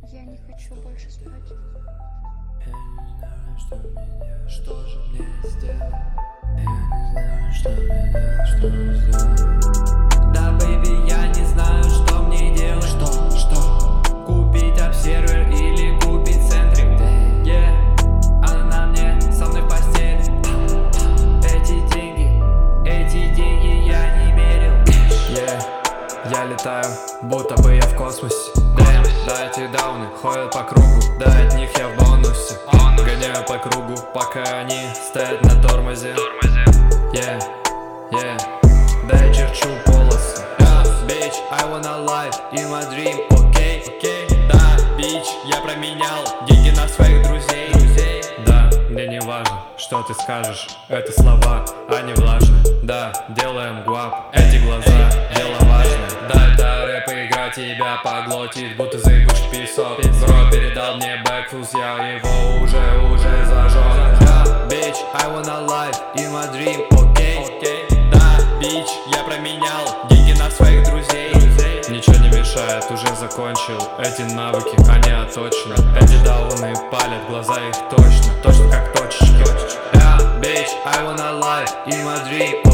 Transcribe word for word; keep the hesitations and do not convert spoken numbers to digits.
Я не хочу больше спать. Я не знаю, что мне делать, что же мне сделать. Я не знаю, что мне делать, что сделать. Да, бэйби, я не знаю, что мне делать. Что, что? Купить обсервер или купить центрик. Yeah. Она на мне, со мной в постели. Эти деньги, эти деньги я не мерил. Yeah. Я летаю, будто бы я в космосе. Дэм, да, эти дауны ходят по кругу. Да, от них я в бонусе. Гоняю по кругу, пока они стоят на тормозе. Yeah, yeah, да, я черчу полосы. Yeah, bitch, I wanna live in my dream, окей, okay? okay. Да, bitch, я променял деньги на своих друзей. друзей. Да, мне не важно, что ты скажешь. Это слова, они влажны. Да, делаем гуап, эти глаза, дело важное. Да, это рэп, игра тебя поглотит, будто заебучий песок. Бро передал мне бэкфуз, я его уже, уже зажег. Да, bitch, I wanna live in my dream, окей, okay? okay. Да, bitch, я променял деньги на своих друзей. друзей. Ничего не мешает, уже закончил эти навыки, они отточены. Эти дауны палят, глаза их точно, точно как точечки. Yeah, bitch, I wanna live in my dream.